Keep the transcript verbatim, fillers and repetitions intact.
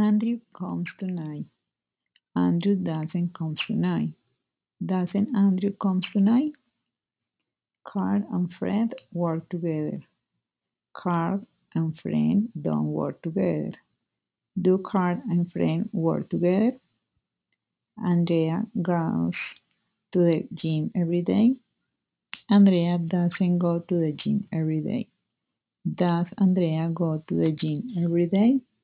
Andrew comes tonight. Andrew doesn't come tonight. Doesn't Andrew come tonight? Carl and Fred work together. Carl and Fred don't work together. Do Carl and Fred work together? Andrea goes to the gym every day. Andrea doesn't go to the gym every day. Does Andrea go to the gym every day?